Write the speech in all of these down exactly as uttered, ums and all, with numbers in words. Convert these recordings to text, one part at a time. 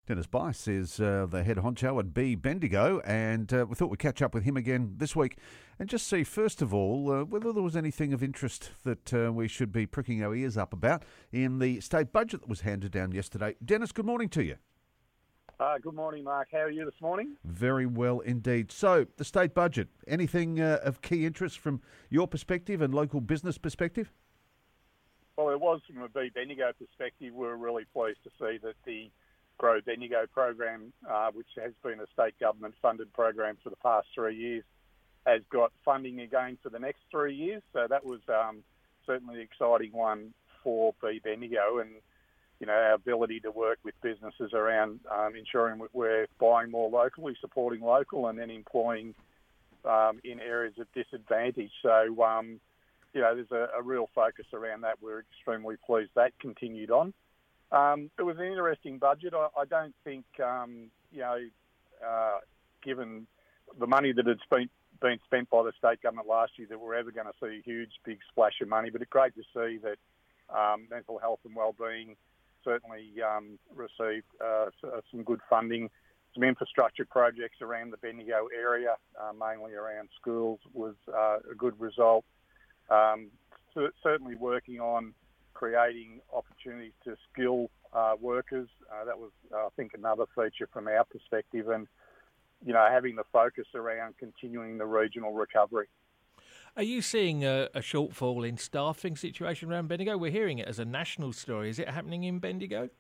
Dennis Bice is uh, the head honcho at B Bendigo, and uh, we thought we'd catch up with him again this week and just see, first of all, uh, whether there was anything of interest that uh, we should be pricking our ears up about in the state budget that was handed down yesterday. Dennis, good morning to you. Uh, good morning, Mark. How are you this morning? Very well indeed. So, the state budget, anything uh, of key interest from your perspective and local business perspective? Well, it was from a B Bendigo perspective. We were really pleased to see that the Grow Bendigo program, uh, which has been a state government-funded program for the past three years, has got funding again for the next three years. So that was um, certainly an exciting one for B Bendigo, and you know, our ability to work with businesses around um, ensuring we're buying more locally, supporting local, and then employing um, in areas of disadvantage. So, um, you know, there's a, a real focus around that. We're extremely pleased that continued on. Um, it was an interesting budget. I, I don't think, um, you know, uh, given the money that had been, been spent by the state government last year, that we're ever going to see a huge, big splash of money. But it's great to see that um, mental health and wellbeing certainly um, received uh, some good funding. Some infrastructure projects around the Bendigo area, uh, mainly around schools, was uh, a good result. Um, so certainly working on creating opportunities to skill uh, workers. Uh, that was, uh, I think, another feature from our perspective, and you know, having the focus around continuing the regional recovery. Are you seeing a, a shortfall in staffing situation around Bendigo? We're hearing it as a national story. Is it happening in Bendigo?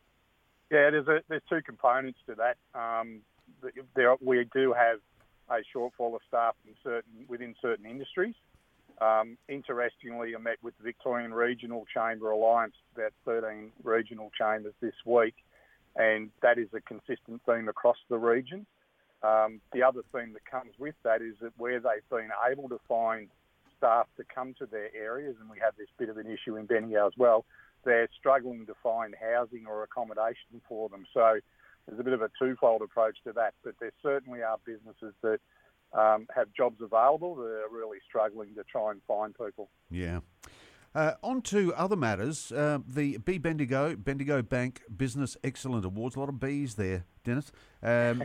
Yeah, there's a, there's two components to that. Um, there we do have a shortfall of staff in certain within certain industries. Um, interestingly, I met with the Victorian Regional Chamber Alliance, about thirteen regional chambers this week, and that is a consistent theme across the region. Um, the other theme that comes with that is that where they've been able to find staff to come to their areas, and we have this bit of an issue in Bendigo as well, they're struggling to find housing or accommodation for them. So there's a bit of a twofold approach to that, but there certainly are businesses that um, have jobs available that are really struggling to try and find people. Yeah. Uh, on to other matters. Uh, the B Bendigo, Bendigo Bank Business Excellent Awards. A lot of Bs there, Dennis. Um,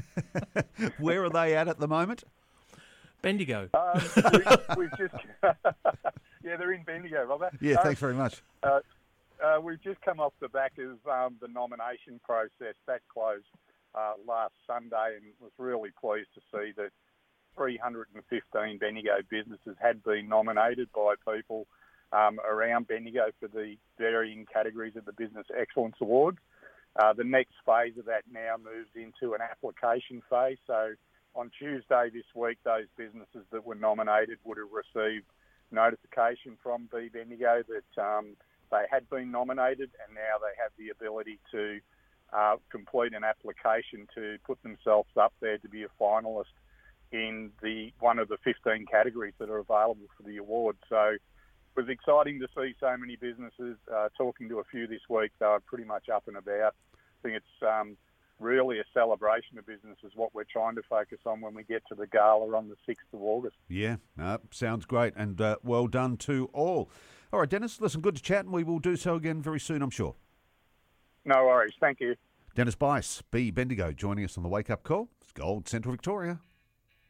where are they at at the moment? Bendigo. Um, we, we've just, yeah, they're in Bendigo, Robert. Yeah, um, thanks very much. Uh, uh, we've just come off the back of um, the nomination process. That closed uh, last Sunday, and was really pleased to see that three hundred fifteen Bendigo businesses had been nominated by people Um, around Bendigo for the varying categories of the Business Excellence Awards. Uh, the next phase of that now moves into an application phase. So on Tuesday this week, those businesses that were nominated would have received notification from B Bendigo that um, they had been nominated, and now they have the ability to uh, complete an application to put themselves up there to be a finalist in the one of the fifteen categories that are available for the award. So it was exciting to see so many businesses. Uh, talking to a few this week, they were pretty much up and about. I think it's um, really a celebration of business is what we're trying to focus on when we get to the gala on the sixth of August. Yeah, uh, sounds great, and uh, well done to all. All right, Dennis, listen, good to chat, and we will do so again very soon, I'm sure. No worries. Thank you. Dennis Bice, B Bendigo, joining us on the Wake Up Call. It's Gold Central Victoria.